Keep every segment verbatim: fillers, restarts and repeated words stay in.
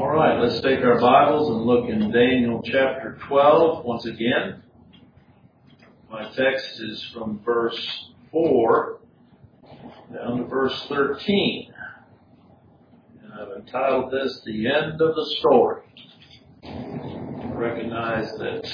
All right, let's take our Bibles and look in Daniel chapter twelve once again. My text is from verse four down to verse thirteen. And I've entitled this, The End of the Story. I recognize that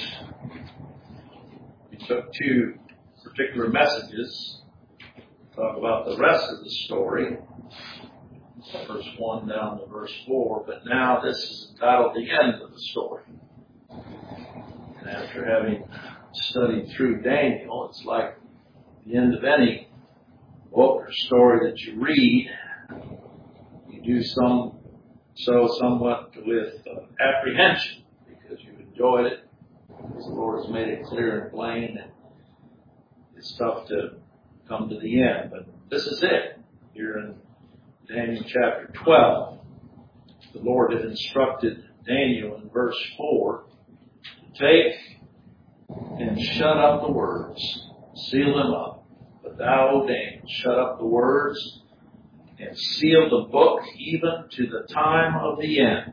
we took two particular messages to talk about the rest of the story. Verse one down to verse four, but now this is entitled The End of the Story. And after having studied through Daniel, it's like the end of any book or story that you read. You do some so somewhat with uh, apprehension because you enjoyed it, because the Lord has made it clear and plain, and it's tough to come to the end. But this is it. Here in Daniel chapter twelve, the Lord had instructed Daniel in verse four to take and shut up the words, seal them up. But thou, O Daniel, shut up the words and seal the book even to the time of the end.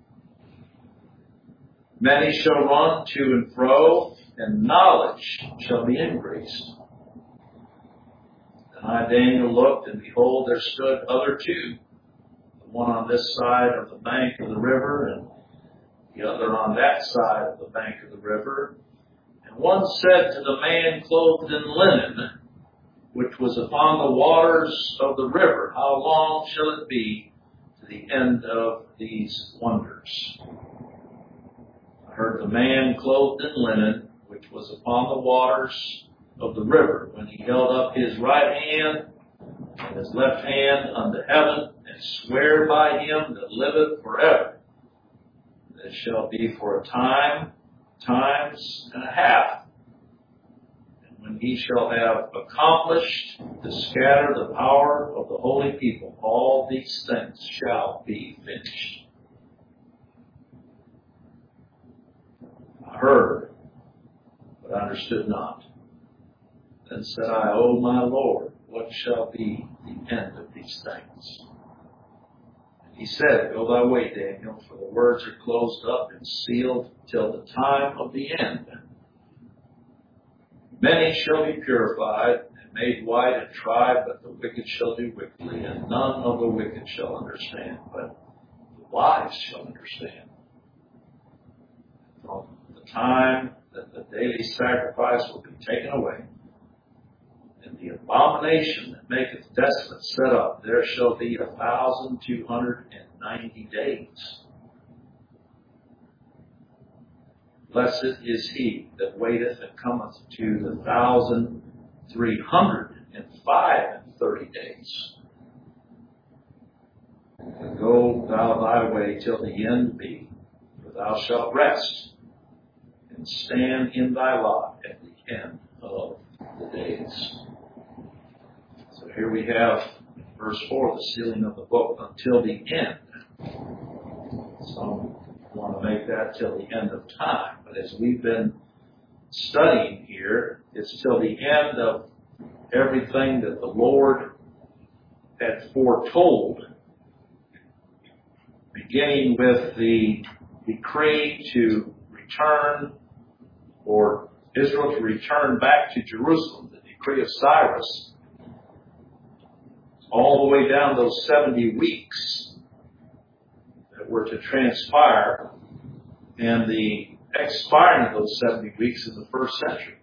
Many shall run to and fro, and knowledge shall be increased. And I, Daniel, looked, and behold, there stood other two, the one on this side of the bank of the river, and the other on that side of the bank of the river. And one said to the man clothed in linen, which was upon the waters of the river, How long shall it be to the end of these wonders? I heard the man clothed in linen, which was upon the waters of the river, when he held up his right hand and his left hand unto heaven, and swear by him that liveth forever, that it shall be for a time, times and a half. And when he shall have accomplished to scatter the power of the holy people, all these things shall be finished. I heard, but understood not. Then said I, O my Lord, what shall be the end of these things? And he said, Go thy way, Daniel, for the words are closed up and sealed till the time of the end. Many shall be purified and made white and tried, but the wicked shall do wickedly, and none of the wicked shall understand, but the wise shall understand. From the time that the daily sacrifice will be taken away, and the abomination that maketh desolate set up, there shall be a thousand two hundred and ninety days. Blessed is he that waiteth and cometh to the thousand three hundred and five and thirty days. And go thou thy way till the end be, for thou shalt rest and stand in thy lot at the end of the days. So here we have, verse four, the sealing of the book until the end. Some want to make that till the end of time. But as we've been studying here, it's till the end of everything that the Lord had foretold, beginning with the decree to return, or Israel to return back to Jerusalem, the decree of Cyrus, all the way down those seventy weeks that were to transpire, and the expiring of those seventy weeks in the first century.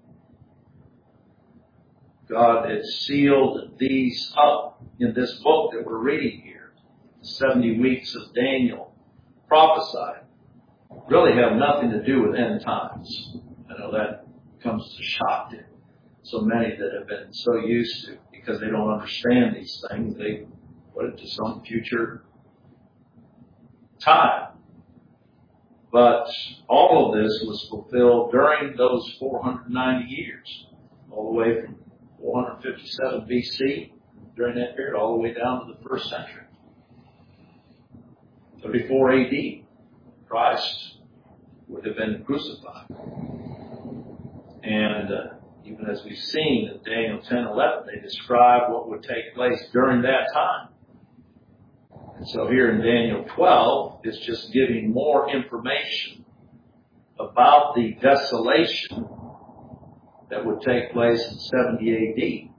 God had sealed these up in this book that we're reading here. The seventy weeks of Daniel prophesied really have nothing to do with end times. I know that comes to shock to so many that have been so used to, because they don't understand these things, they put it to some future time. But all of this was fulfilled during those four hundred ninety years, all the way from four hundred fifty-seven B C, during that period, all the way down to the first century. thirty-four A D, Christ would have been crucified. And uh, even as we've seen in Daniel ten eleven, they describe what would take place during that time. And so here in Daniel twelve, it's just giving more information about the desolation that would take place in seventy A D.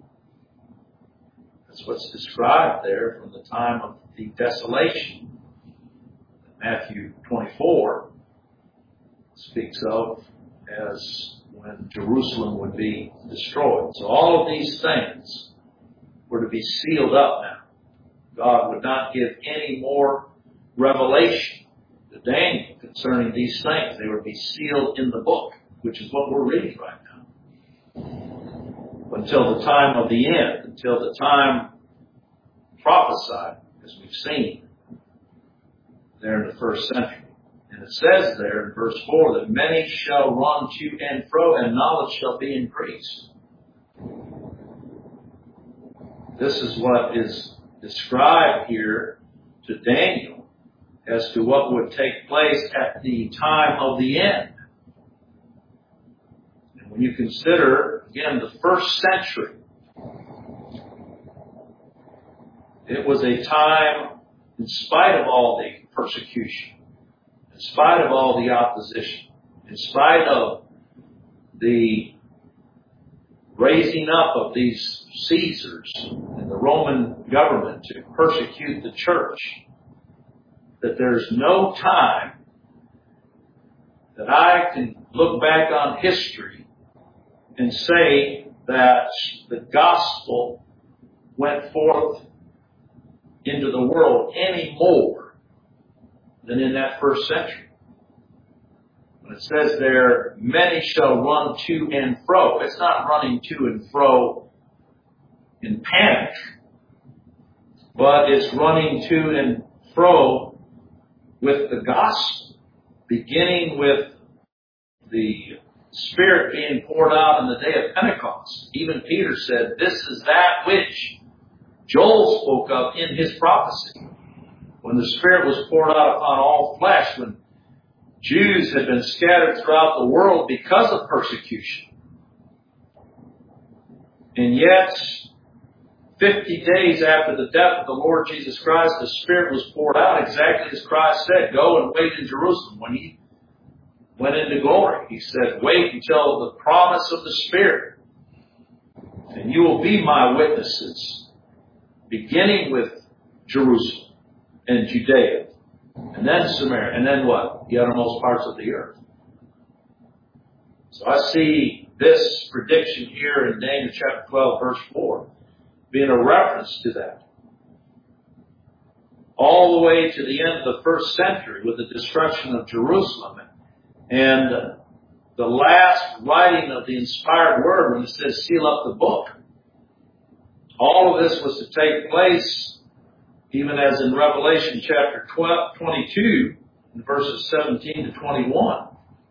That's what's described there from the time of the desolation. Matthew twenty-four speaks of as when Jerusalem would be destroyed. So all of these things were to be sealed up now. God would not give any more revelation to Daniel concerning these things. They would be sealed in the book, which is what we're reading right now. Until the time of the end, until the time prophesied, as we've seen there in the first century. And it says there in verse four that many shall run to and fro, and knowledge shall be increased. This is what is described here to Daniel as to what would take place at the time of the end. And when you consider, again, the first century, it was a time, in spite of all the persecution, in spite of all the opposition, in spite of the raising up of these Caesars and the Roman government to persecute the church, that there's no time that I can look back on history and say that the gospel went forth into the world any more than in that first century. When it says there, many shall run to and fro, it's not running to and fro in panic, but it's running to and fro with the gospel, beginning with the Spirit being poured out on the day of Pentecost. Even Peter said, this is that which Joel spoke of in his prophecy, when the Spirit was poured out upon all flesh, when Jews had been scattered throughout the world because of persecution. And yet, fifty days after the death of the Lord Jesus Christ, the Spirit was poured out exactly as Christ said, go and wait in Jerusalem. When he went into glory, he said, wait until the promise of the Spirit, and you will be my witnesses, beginning with Jerusalem and Judea, and then Samaria, and then what? The uttermost parts of the earth. So I see this prediction here in Daniel chapter twelve, verse four, being a reference to that. All the way to the end of the first century with the destruction of Jerusalem and the last writing of the inspired word when it says seal up the book. All of this was to take place even as in Revelation chapter twelve, twenty-two, verses seventeen to twenty-one.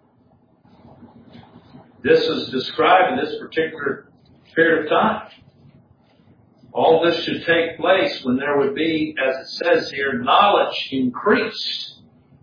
This is describing this particular period of time. All this should take place when there would be, as it says here, knowledge increased.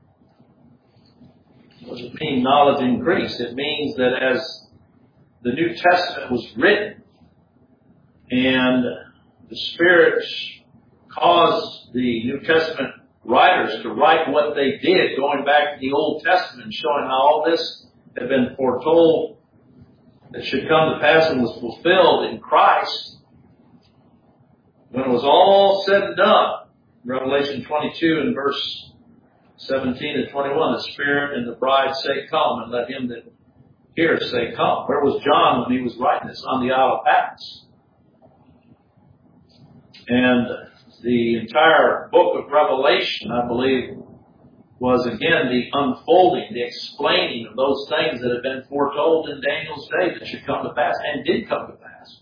What does it mean, knowledge increased? It means that as the New Testament was written and the Spirit caused the New Testament writers to write what they did, going back to the Old Testament, showing how all this had been foretold that should come to pass and was fulfilled in Christ. When it was all said and done, Revelation twenty-two and verse seventeen to twenty-one, the Spirit and the bride say, come, and let him that heareth say, come. Where was John when he was writing this? On the Isle of Patmos. And the entire book of Revelation, I believe, was again the unfolding, the explaining of those things that had been foretold in Daniel's day that should come to pass, and did come to pass.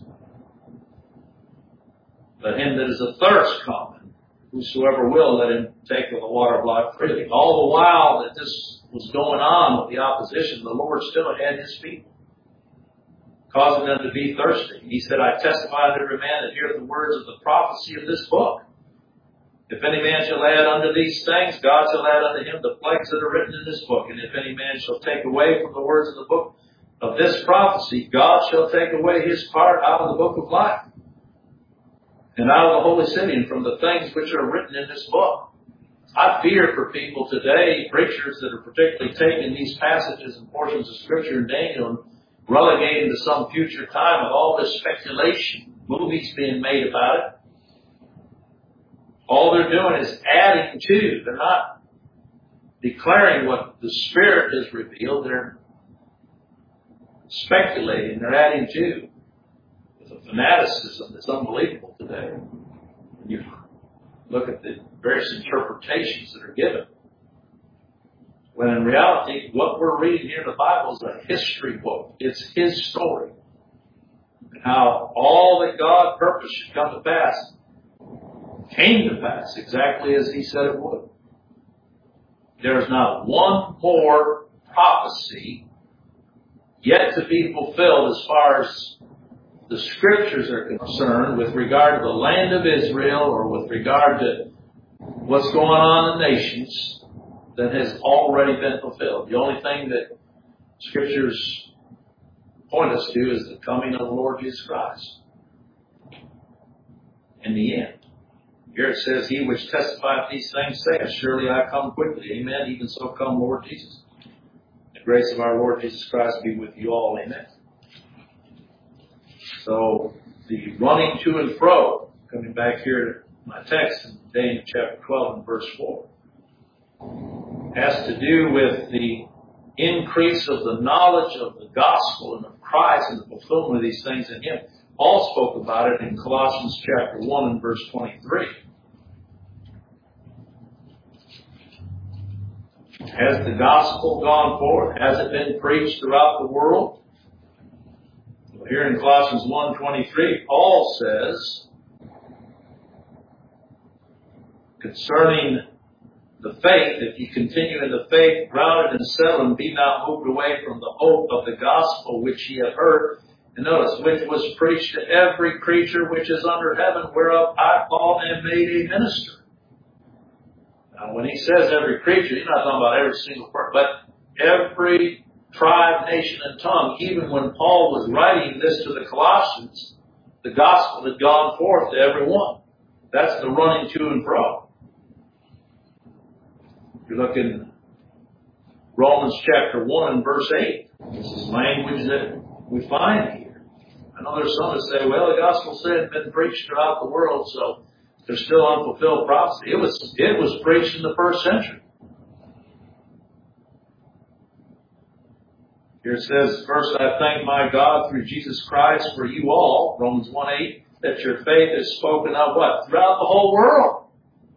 Let him that is athirst come, and whosoever will, let him take of the water of life freely. All the while that this was going on with the opposition, the Lord still had his people, causing them to be thirsty. He said, I testify to every man that heareth the words of the prophecy of this book. If any man shall add unto these things, God shall add unto him the plagues that are written in this book. And if any man shall take away from the words of the book of this prophecy, God shall take away his part out of the book of life, and out of the holy city, and from the things which are written in this book. I fear for people today, preachers that are particularly taking these passages and portions of Scripture in Daniel and relegating to some future time with all this speculation, movies being made about it. All they're doing is adding to. They're not declaring what the Spirit has revealed. They're speculating. They're adding to. With a fanaticism that's unbelievable today. When you look at the various interpretations that are given. When in reality, what we're reading here in the Bible is a history book. It's His story. And how all that God purposed should come to pass came to pass exactly as He said it would. There is not one more prophecy yet to be fulfilled as far as the Scriptures are concerned with regard to the land of Israel or with regard to what's going on in the nations that has already been fulfilled. The only thing that Scriptures point us to is the coming of the Lord Jesus Christ. In the end. Here it says, He which testifieth these things saith, Surely I come quickly. Amen. Even so come, Lord Jesus. The grace of our Lord Jesus Christ be with you all. Amen. So, the running to and fro, coming back here to my text in Daniel chapter twelve and verse four, has to do with the increase of the knowledge of the gospel and of Christ and the fulfillment of these things in Him. Paul spoke about it in Colossians chapter one and verse twenty-three. Has the gospel gone forth? Has it been preached throughout the world? Well, here in Colossians one twenty-three, Paul says, concerning the faith, if you continue in the faith, grounded and settled, and be not moved away from the hope of the gospel which ye have heard. And notice, which was preached to every creature which is under heaven, whereof I, Paul, am made a minister. Now, when he says every creature, he's not talking about every single person, but every tribe, nation, and tongue. Even when Paul was writing this to the Colossians, the gospel had gone forth to everyone. That's the running to and fro. If you look in Romans chapter one and verse eight, this is language that we find here. I know there's some that say, well, the gospel said it had been preached throughout the world, so there's still unfulfilled prophecy. It was, it was preached in the first century. Here it says, First I thank my God through Jesus Christ for you all, Romans one eight, that your faith is spoken of what? Throughout the whole world.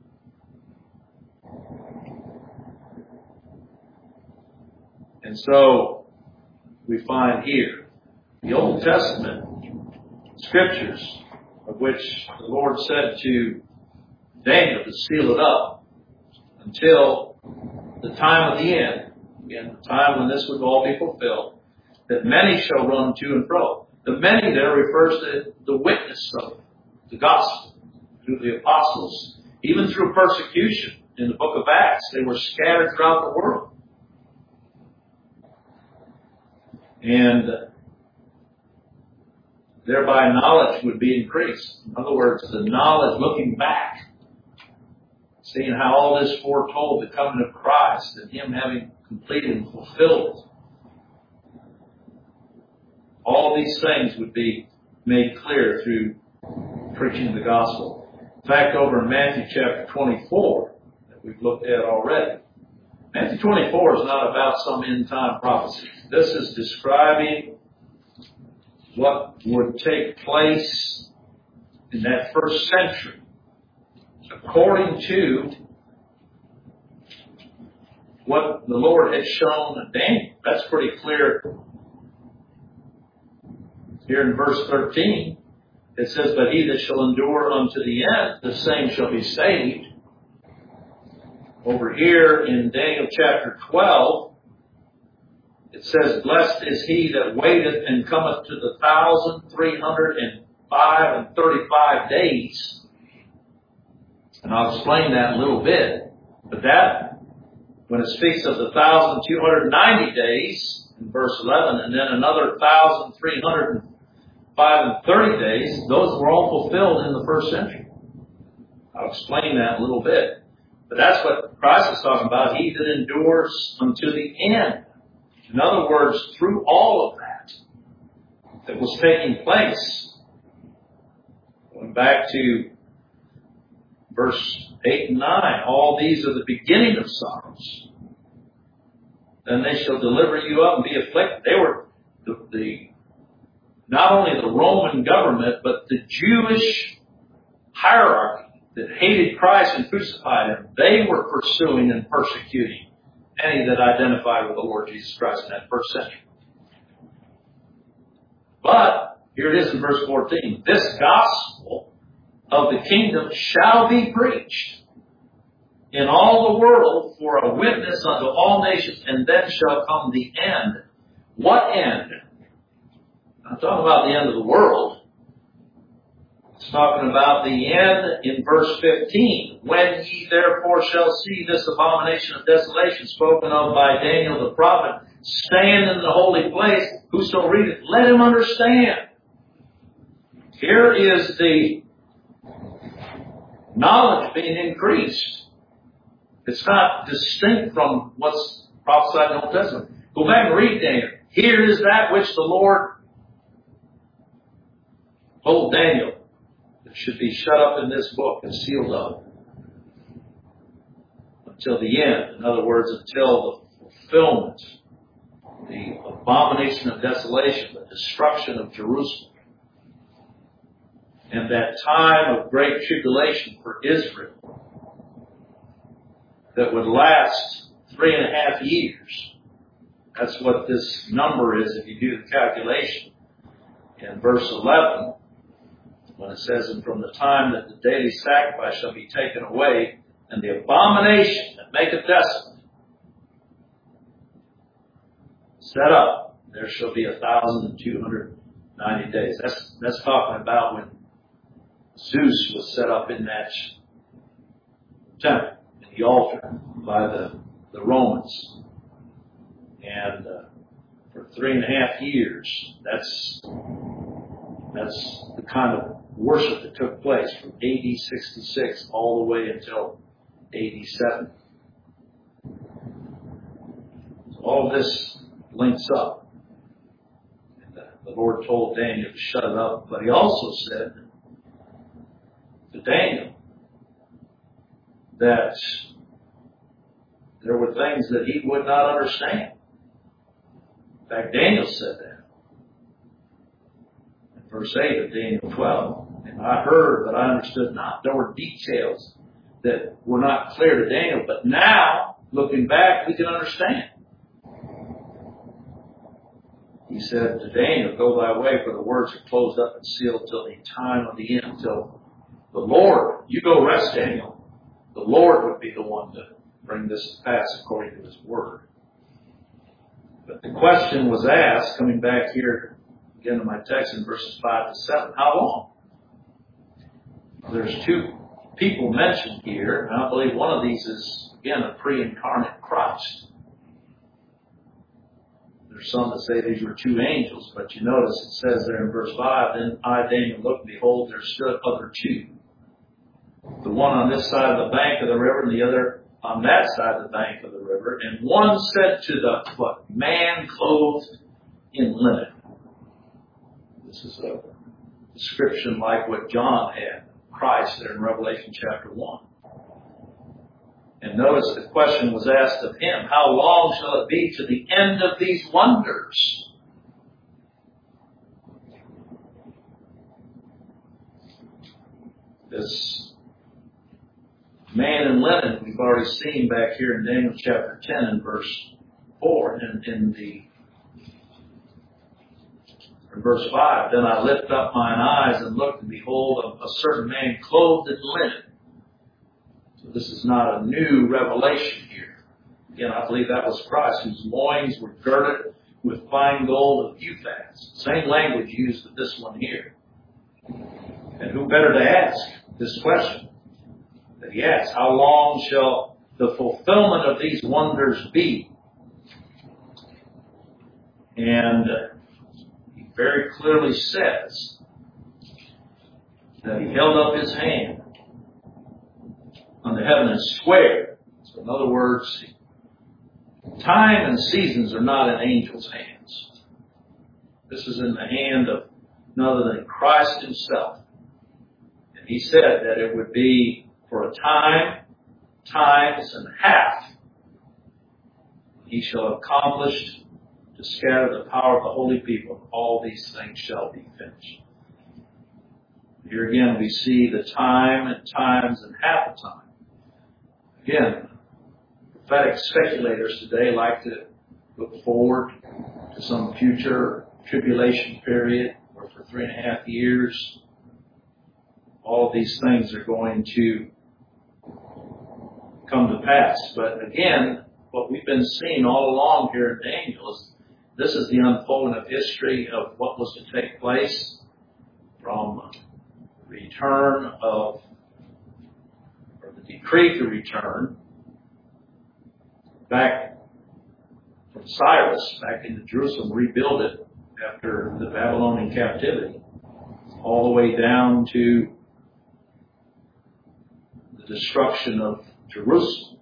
And so, we find here, the Old Testament Scriptures, of which the Lord said to Daniel to seal it up until the time of the end, again, the time when this would all be fulfilled, that many shall run to and fro. The many there refers to the witness of the gospel through the apostles, even through persecution in the book of Acts. They were scattered throughout the world. And thereby knowledge would be increased. In other words, the knowledge looking back, seeing how all this foretold the coming of Christ and Him having completed and fulfilled it. All these things would be made clear through preaching the gospel. In fact, over in Matthew chapter twenty-four, that we've looked at already, Matthew twenty-four is not about some end-time prophecy. This is describing what would take place in that first century according to what the Lord had shown Daniel. That's pretty clear. Here in verse thirteen, it says, But he that shall endure unto the end, the same shall be saved. Over here in Daniel chapter twelve, it says, Blessed is he that waiteth and cometh to the thousand three hundred and five and thirty-five days. And I'll explain that in a little bit. But that, when it speaks of the thousand two hundred ninety days in verse eleven, and then another thousand three hundred and five and thirty days, those were all fulfilled in the first century. I'll explain that in a little bit. But that's what Christ is talking about. He that endures unto the end. In other words, through all of that that was taking place, going back to verse eight and nine, all these are the beginning of sorrows. Then they shall deliver you up and be afflicted. They were the, the not only the Roman government, but the Jewish hierarchy that hated Christ and crucified Him. They were pursuing and persecuting any that identified with the Lord Jesus Christ in that first century. But, here it is in verse fourteen, this gospel of the kingdom shall be preached in all the world for a witness unto all nations, and then shall come the end. What end? I'm talking about the end of the world. It's talking about the end in verse fifteen. When ye therefore shall see this abomination of desolation spoken of by Daniel the prophet stand in the holy place, whoso readeth, let him understand. Here is the knowledge being increased. It's not distinct from what's prophesied in the Old Testament. Go back and read Daniel. Here is that which the Lord told Daniel. It should be shut up in this book and sealed up until the end. In other words, until the fulfillment, the abomination of desolation, the destruction of Jerusalem, and that time of great tribulation for Israel that would last three and a half years. That's what this number is if you do the calculation. In verse eleven, when it says, and from the time that the daily sacrifice shall be taken away, and the abomination that maketh desolate set up, there shall be a thousand and two hundred ninety days. That's that's talking about when Zeus was set up in that temple, in the altar, by the, the Romans. And uh, for three and a half years, that's that's the kind of worship that took place from A D sixty-six all the way until A D seventy. So all of this links up. And the, the Lord told Daniel to shut it up, but He also said to Daniel that there were things that he would not understand. In fact, Daniel said that. In verse eight of Daniel twelve, and I heard, but I understood not. There were details that were not clear to Daniel, but now, looking back, we can understand. He said to Daniel, go thy way, for the words are closed up and sealed till the time of the end, till the Lord, you go rest, Daniel. The Lord would be the one to bring this to pass according to His word. But the question was asked, coming back here again to my text in verses five to seven, how long? There's two people mentioned here, and I believe one of these is, again, a pre-incarnate Christ. There's some that say these were two angels, but you notice it says there in verse five, then I, Daniel, looked, and behold, there stood other two. The one on this side of the bank of the river, and the other on that side of the bank of the river. And one said to the what? Man clothed in linen. This is a description like what John had, Christ, there in Revelation chapter one. And notice the question was asked of him, how long shall it be to the end of these wonders? This man in linen, we've already seen back here in Daniel chapter ten and verse four, and in the in verse five, then I lift up mine eyes and looked, and behold, a, a certain man clothed in linen. So this is not a new revelation here. Again, I believe that was Christ, whose loins were girded with fine gold of Uphaz. Same language used with this one here. And who better to ask this question that he asks? How long shall the fulfillment of these wonders be? And uh, he very clearly says that he held up his hand unto heaven and sware. So in other words, time and seasons are not in angels' hands. This is in the hand of none other than Christ himself. And he said that it would be for a time, times, and half. He shall have accomplished to scatter the power of the holy people. All these things shall be finished. Here again we see the time and times and half a time. Again, prophetic speculators today like to look forward to some future tribulation period where for three and a half years all of these things are going to come to pass. But again, what we've been seeing all along here in Daniel is this is the unfolding of history of what was to take place from the return of, or the decree to return back from Cyrus, back into Jerusalem, rebuild it after the Babylonian captivity, all the way down to the destruction of Jerusalem.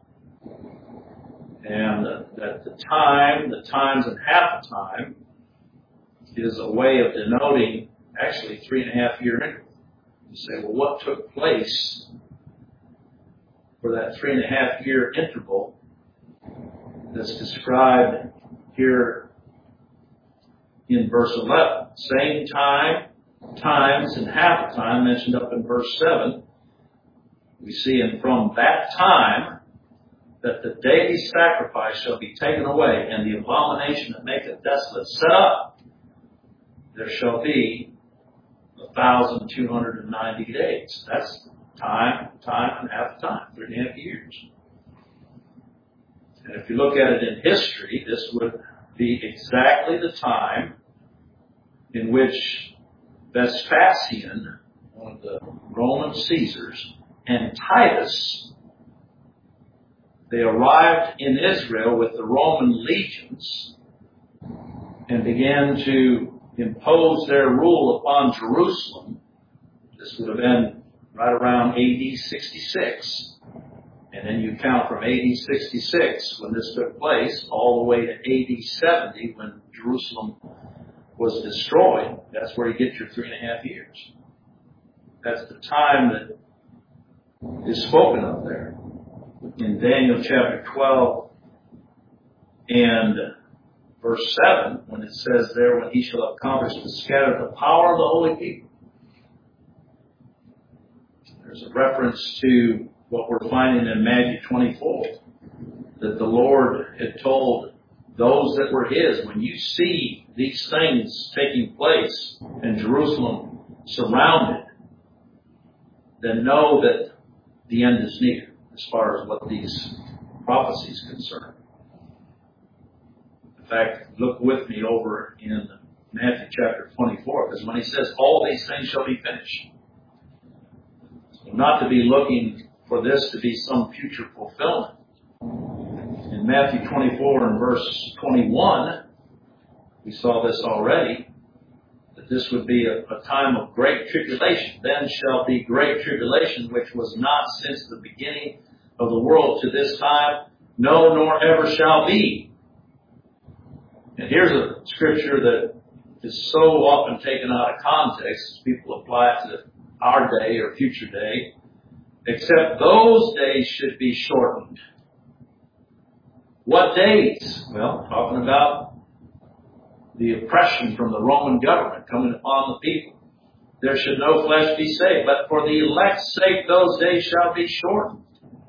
And that the time, the times and half a time, is a way of denoting actually three and a half year interval. You say, well, what took place for that three and a half year interval that's described here in verse eleven? Same time, times, and half a time mentioned up in verse seven. We see, and from that time, that the daily sacrifice shall be taken away, and the abomination that maketh desolate set up, there shall be a thousand two hundred and ninety days. That's time, time, and half time, three and a half years. And if you look at it in history, this would be exactly the time in which Vespasian, one of the Roman Caesars, and Titus, they arrived in Israel with the Roman legions and began to impose their rule upon Jerusalem. This would have been right around A D sixty-six. And then you count from A D sixty-six, when this took place, all the way to A D seventy, when Jerusalem was destroyed. That's where you get your three and a half years. That's the time that is spoken of there. In Daniel chapter twelve and verse seven, when it says there, when he shall accomplish to scatter the power of the holy people. There's a reference to what we're finding in Matthew twenty-four, that the Lord had told those that were his, when you see these things taking place and Jerusalem surrounded, then know that the end is near, as far as what these prophecies concern. In fact, look with me over in Matthew chapter twenty-four, because when he says, all these things shall be finished, so not to be looking for this to be some future fulfillment. In Matthew twenty-four and verse twenty-one, we saw this already, that this would be a, a time of great tribulation. Then shall be great tribulation, which was not since the beginning of the world to this time, no, nor ever shall be. And here's a scripture that is so often taken out of context, people apply it to our day or future day, except those days should be shortened. What days? Well, talking about the oppression from the Roman government coming upon the people. There should no flesh be saved, but for the elect's sake those days shall be shortened.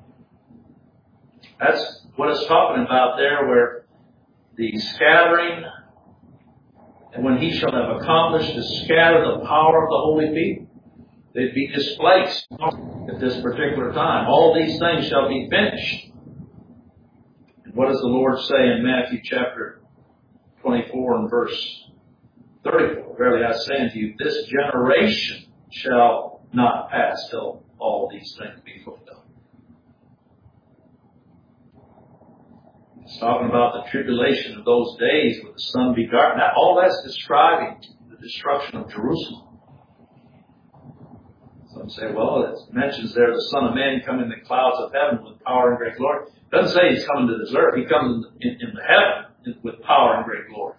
That's what it's talking about there, where the scattering, and when he shall have accomplished to scatter the power of the holy people, they'd be displaced at this particular time. All these things shall be finished. And what does the Lord say in Matthew chapter twenty-four and verse thirty-four? Verily I say unto you, this generation shall not pass till all these things be fulfilled. It's talking about the tribulation of those days with the sun be dark. Now, all that's describing the destruction of Jerusalem. Some say, well, it mentions there the Son of Man coming in the clouds of heaven with power and great glory. It doesn't say he's coming to this earth. He comes in, in, in the heaven with power and great glory.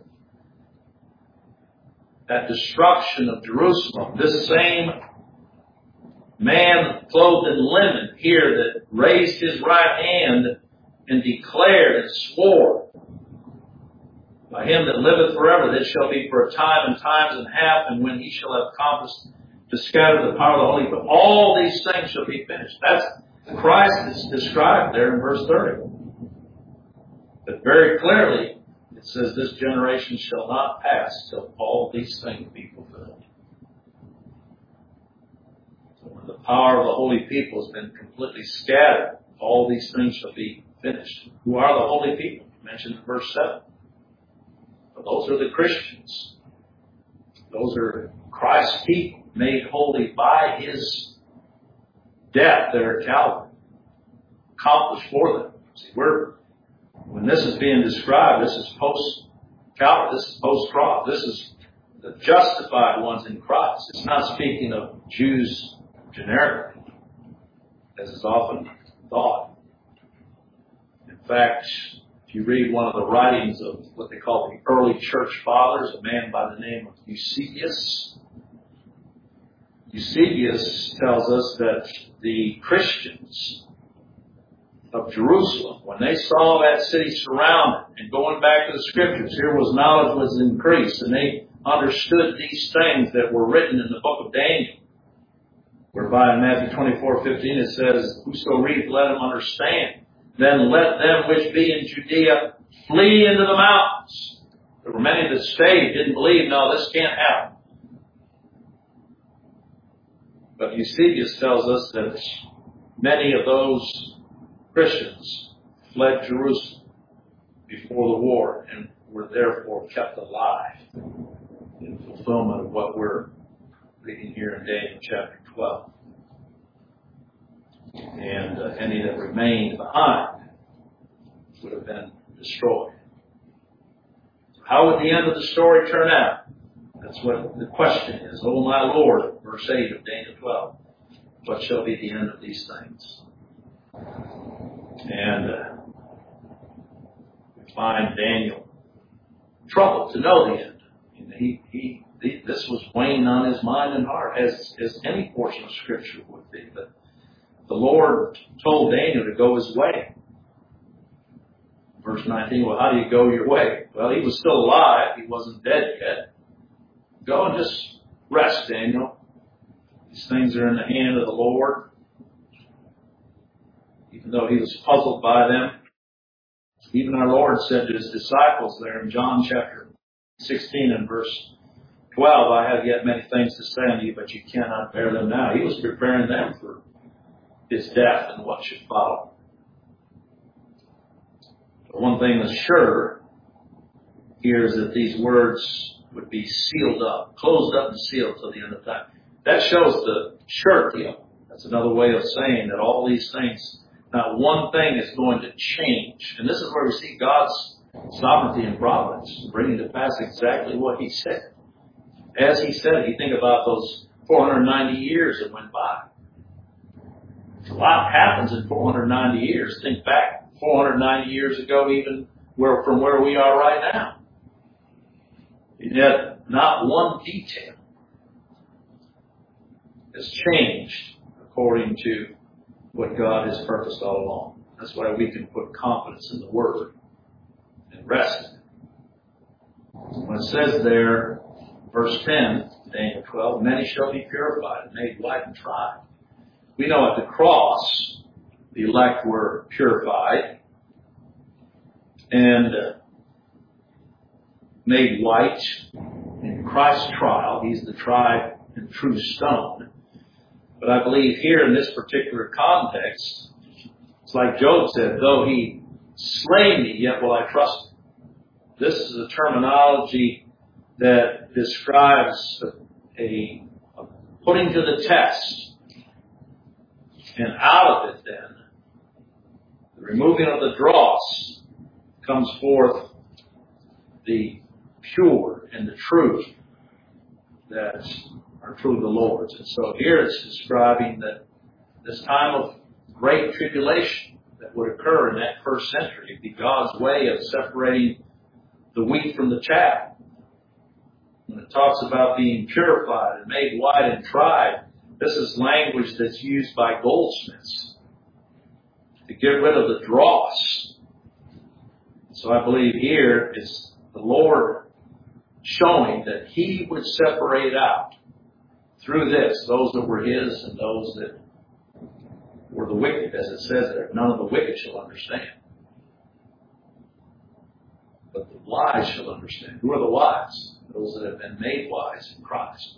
That destruction of Jerusalem, this same man clothed in linen here that raised his right hand and declared and swore, by him that liveth forever, this shall be for a time and times and half, and when he shall have accomplished to scatter the power of the Holy Ghost, all these things shall be finished. That's Christ that's described there in verse thirty. But very clearly, it says, this generation shall not pass till all these things be fulfilled. So when the power of the holy people has been completely scattered, all these things shall be finished. Who are the holy people? Mentioned in verse seven. But those are the Christians. Those are Christ's people, made holy by His death there at Calvary, accomplished for them. See, we're when this is being described, this is post-Calvary, this is post-cross, this is the justified ones in Christ. It's not speaking of Jews generically, as is often thought. In fact, if you read one of the writings of what they call the early church fathers, a man by the name of Eusebius, Eusebius tells us that the Christians of Jerusalem, when they saw that city surrounded, and going back to the Scriptures, here was knowledge was increased, and they understood these things that were written in the book of Daniel, whereby in Matthew twenty-four fifteen it says, whoso readeth, let him understand. Then let them which be in Judea flee into the mountains. There were many that stayed, didn't believe, no, this can't happen. But Eusebius tells us that many of those Christians fled Jerusalem before the war and were therefore kept alive in fulfillment of what we're reading here in Daniel chapter twelve. And uh, any that remained behind would have been destroyed. How would the end of the story turn out? That's what the question is. O my Lord, verse eight of Daniel twelve, what shall be the end of these things? And uh, we find Daniel troubled to know the end. He, he, he, this was weighing on his mind and heart, as, as any portion of Scripture would be. But the Lord told Daniel to go his way. Verse nineteen, well, how do you go your way? Well, he was still alive. He wasn't dead yet. Go and just rest, Daniel. These things are in the hand of the Lord. Even though he was puzzled by them, even our Lord said to his disciples there in John chapter sixteen and verse twelve, I have yet many things to say unto you, but you cannot bear them now. He was preparing them for his death and what should follow. But one thing that's sure here is that these words would be sealed up, closed up and sealed till the end of time. That shows the surety of it. That's another way of saying that all these things, not one thing is going to change. And this is where we see God's sovereignty and providence, bringing to pass exactly what He said. As He said, you think about those four hundred ninety years that went by. A lot happens in four hundred ninety years. Think back four hundred ninety years ago, even where from where we are right now. And yet, not one detail has changed according to what God has purposed all along. That's why we can put confidence in the Word and rest in it. When it says there, verse ten, Daniel twelve, many shall be purified and made white and tried. We know at the cross, the elect were purified and uh, made white in Christ's trial. He's the tried and true stone. But I believe here in this particular context, it's like Job said, though he slay me, yet will I trust him. This is a terminology that describes a, a, a putting to the test. And out of it then, the removing of the dross, comes forth the pure and the truth that are truly the Lord's. And so here it's describing that this time of great tribulation that would occur in that first century would be God's way of separating the wheat from the chaff. When it talks about being purified and made white and tried, this is language that's used by goldsmiths to get rid of the dross. So I believe here is the Lord showing that He would separate out through this those that were His and those that were the wicked, as it says there. None of the wicked shall understand, but the wise shall understand. Who are the wise? Those that have been made wise in Christ.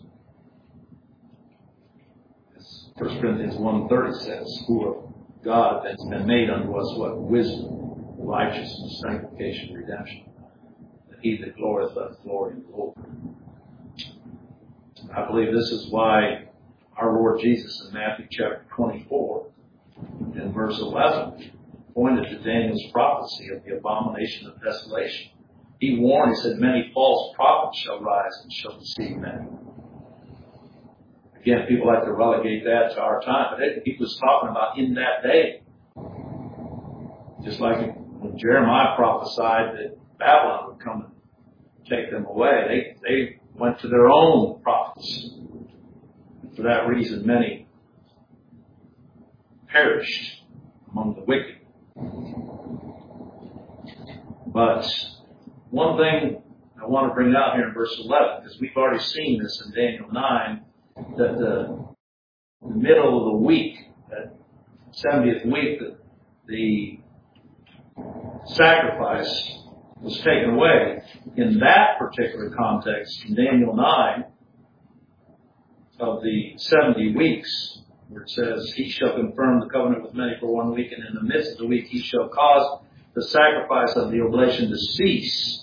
As First Corinthians one thirty says, who of God has been made unto us what? Wisdom, righteousness, sanctification, redemption. That he that glorieth, let glory in the Lord. I believe this is why our Lord Jesus in Matthew chapter twenty-four and verse eleven pointed to Daniel's prophecy of the abomination of desolation. He warned, he said, many false prophets shall rise and shall deceive many. Again, people like to relegate that to our time, but he was talking about in that day. Just like when Jeremiah prophesied that Babylon would come and take them away, they, they went to their own prophets. And for that reason, many perished among the wicked. But one thing I want to bring out here in verse eleven, because we've already seen this in Daniel nine, that the, the middle of the week, that seventieth week, the, the sacrifice was taken away. In that particular context, in Daniel nine, of the seventy weeks, where it says, he shall confirm the covenant with many for one week, and in the midst of the week he shall cause the sacrifice of the oblation to cease.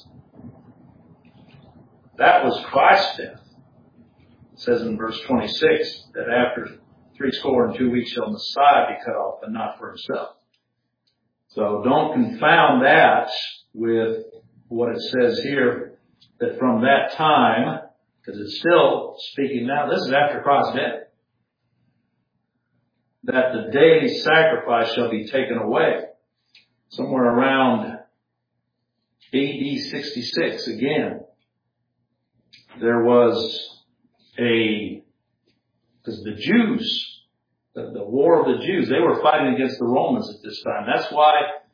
That was Christ's death. It says in verse twenty-six that after three score and two weeks shall Messiah be cut off, but not for himself. So don't confound that with what it says here, that from that time, because it's still speaking now, this is after Christ's death, that the daily sacrifice shall be taken away. Somewhere around A D sixty-six, again, there was a, because the Jews, the, the war of the Jews, they were fighting against the Romans at this time. That's why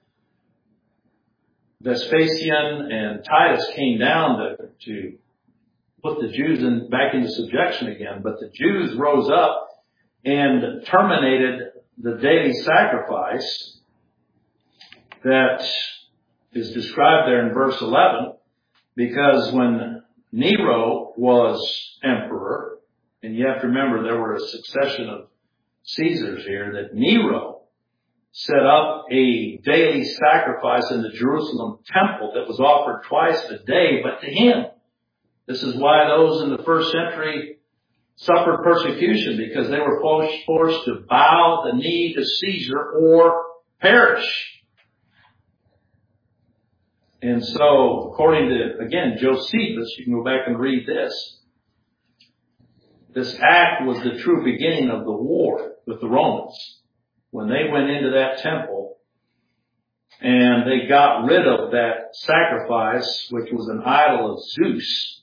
Vespasian and Titus came down to, to put the Jews in, back into subjection again. But the Jews rose up and terminated the daily sacrifice that is described there in verse eleven, because when Nero was emperor, and you have to remember there were a succession of Caesars here, that Nero set up a daily sacrifice in the Jerusalem temple that was offered twice a day, but to him. This is why those in the first century suffered persecution, because they were forced to bow the knee to Caesar or perish. And so, according to, again, Josephus, you can go back and read this. This act was the true beginning of the war with the Romans. When they went into that temple and they got rid of that sacrifice, which was an idol of Zeus.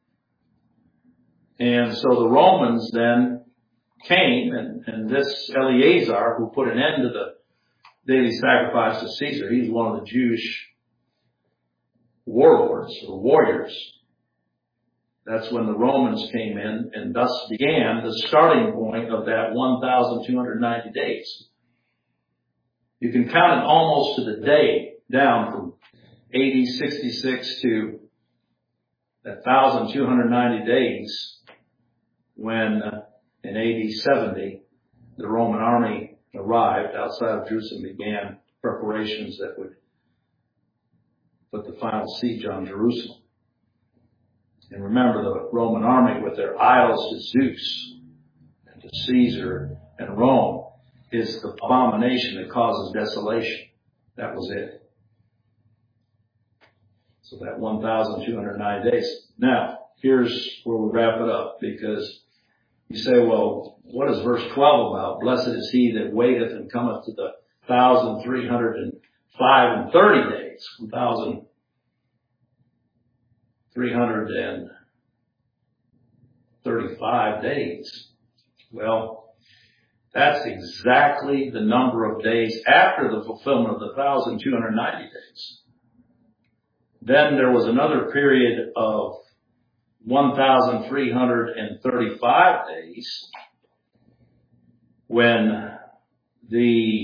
And so the Romans then came, and, and this Eleazar, who put an end to the daily sacrifice to Caesar, he's one of the Jewish warlords or warriors. That's when the Romans came in, and thus began the starting point of that one thousand two hundred ninety days. You can count it almost to the day down from A D sixty-six to that one thousand two hundred ninety days when uh, in A D seventy the Roman army arrived outside of Jerusalem, began preparations that would put the final siege on Jerusalem. And remember, the Roman army with their idols to Zeus and to Caesar and Rome is the abomination that causes desolation. That was it. So that one thousand two hundred nine days. Now, here's where we wrap it up, because you say, well, what is verse twelve about? Blessed is he that waiteth and cometh to the thousand three hundred and five and thirty days. One thousand three hundred and thirty-five days. Well, that's exactly the number of days after the fulfillment of the one thousand two hundred ninety days. Then there was another period of one thousand three hundred thirty-five days when the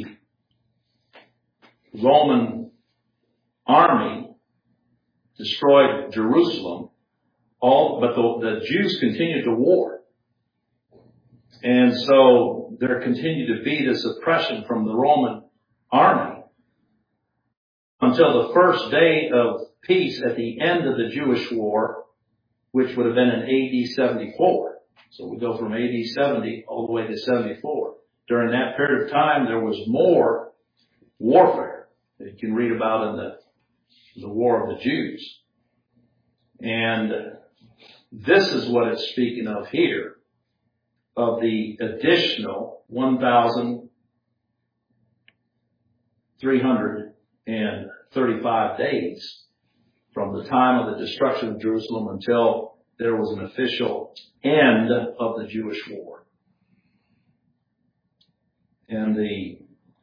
Roman army destroyed Jerusalem, all but the, the Jews continued to war. And so there continued to be this oppression from the Roman army until the first day of peace at the end of the Jewish war, which would have been in A D seventy-four. So we go from A D seventy all the way to seventy-four. During that period of time, there was more warfare that you can read about in the, the War of the Jews. And this is what it's speaking of here, of the additional one thousand three hundred thirty-five days from the time of the destruction of Jerusalem until there was an official end of the Jewish war. And the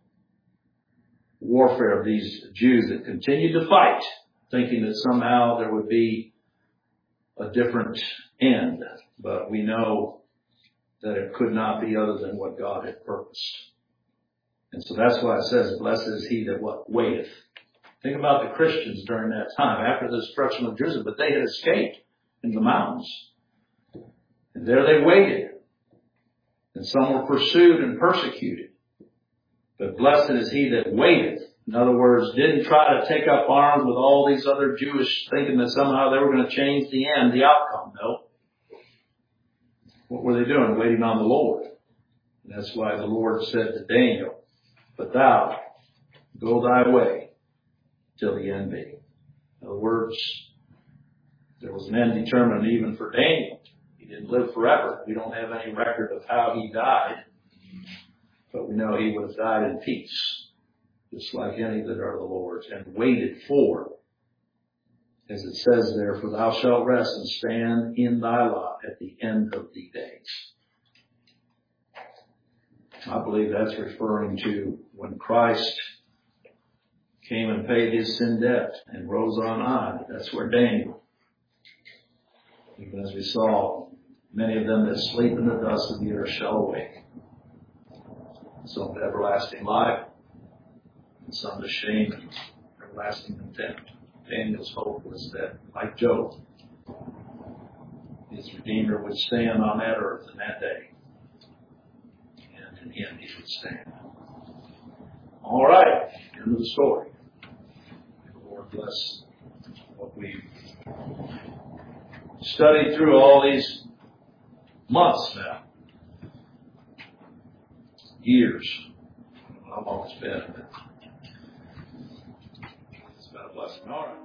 warfare of these Jews that continued to fight, thinking that somehow there would be a different end. But we know that it could not be other than what God had purposed. And so that's why it says, blessed is he that what waiteth. Think about the Christians during that time, after the destruction of Jerusalem, but they had escaped in the mountains. And there they waited. And some were pursued and persecuted. But blessed is he that waiteth. In other words, didn't try to take up arms with all these other Jewish, thinking that somehow they were going to change the end, the outcome. No. What were they doing? Waiting on the Lord. And that's why the Lord said to Daniel, but thou, go thy way till the end be. In other words, there was an end determined even for Daniel. He didn't live forever. We don't have any record of how he died. But we know he would have died in peace, just like any that are the Lord's, and waited for, as it says there, for thou shalt rest and stand in thy lot at the end of the days. I believe that's referring to when Christ came and paid his sin debt and rose on high. That's where Daniel, even as we saw, many of them that sleep in the dust of the earth shall awake. Some to everlasting life, and some to shame and everlasting contempt. Daniel's hope was that, like Job, his Redeemer would stand on that earth in that day. And in him he would stand. All right, end of the story. May the Lord bless what we've studied through all these months now. Years. How long it's been. It's been a blessing. All right.